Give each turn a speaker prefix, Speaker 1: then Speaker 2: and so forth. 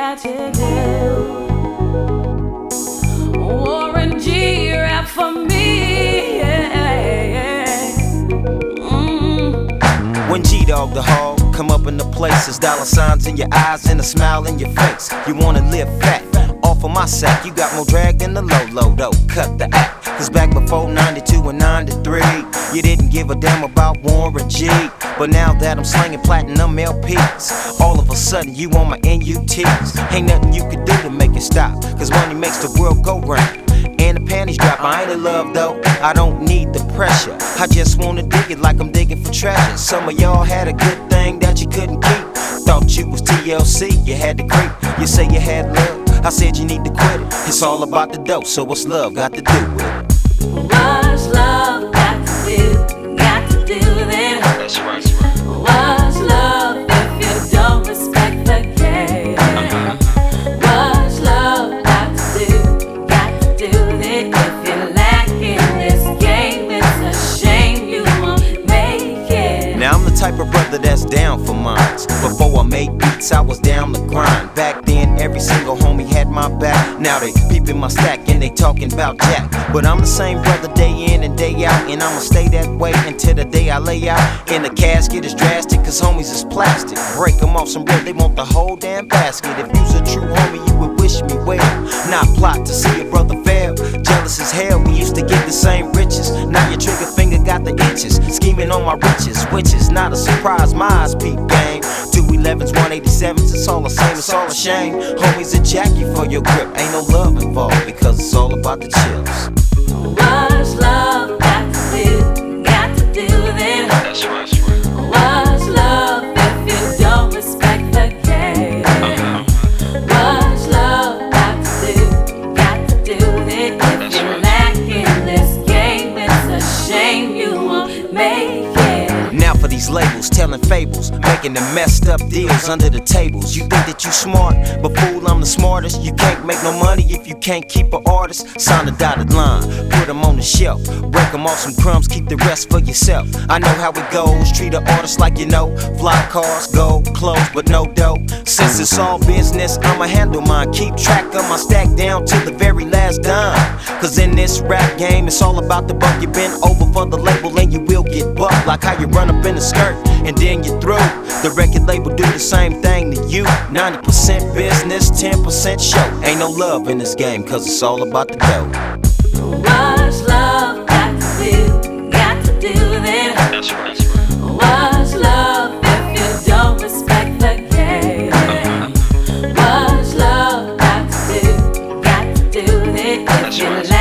Speaker 1: got to do. Warren G, rap for me.
Speaker 2: When G-Dog the hog come up in the places, dollar signs in your eyes and a smile in your face. You wanna live fat, off of my sack. You got more drag than the low, though. Cut the act. Cause back before 92 and 93, you didn't give a damn about Warren G. But now that I'm slinging platinum LPs, all of a sudden you on my NUTs. Ain't nothing you could do to make it stop, cause money makes the world go round. And the panties drop, I ain't in love though, I don't need the pressure. I just wanna dig it like I'm digging for treasure. Some of y'all had a good thing that you couldn't keep. Thought you was TLC, you had to creep. You say you had love, I said you need to quit it. It's all about the dope, so what's love got to do with it?
Speaker 1: What's love got to do? Got to do then.
Speaker 2: That's right.
Speaker 1: What's love if you don't respect the game? What's love got to do? Got to do then. If you're lacking this game, it's a shame you won't make it.
Speaker 2: Now I'm the type of brother that's down for mines. Before I made beats, I was down the grind. Back then, every single homie had my back. Now they peeping my stack and they talking about Jack. But I'm the same brother day in and day out, and I'ma stay that way until the day I lay out. And the casket is drastic, cause homies is plastic. Break them off some bread, they want the whole damn basket. If you's a true homie, you would wish me well, not plot to see a brother fail. Jealous as hell, we used to get the same riches. Now your trigger finger got the itches, scheming on my riches, which is not a surprise. My eyes peep game, 211s, 187s, it's all the same, it's all a shame. Homies a jack you for your grip, ain't no love involved, because it's all about the chills.
Speaker 1: What's love got to do? Got to do then.
Speaker 2: That's right.
Speaker 1: What's love if you don't respect the game? What's love got to do? Got to do then. If you're lacking this game, it's a shame you won't make it.
Speaker 2: Now for these labels, telling fables, making the messed up deals under the tables. You think that you smart, but fool, I'm the smartest. You can't make no money if you can't keep an artist. Sign a dotted line, put them on the shelf, break them off some crumbs, keep the rest for yourself. I know how it goes, treat an artist like you know. Fly cars, gold, clothes, but no dough. Since it's all business, I'ma handle mine. Keep track of my stack down to the very last dime. Cause in this rap game, it's all about the buck. You been over for the label and you will get bucked. Like how you run up in a skirt and then you through. The record label do the same thing to you. 90% business, 10% show. Ain't no love in this game, cause it's all about the dough.
Speaker 1: What's love got to do? Got to do then.
Speaker 2: That's right.
Speaker 1: What's love if you don't respect the game? What's love got to do? Got to do then. If you're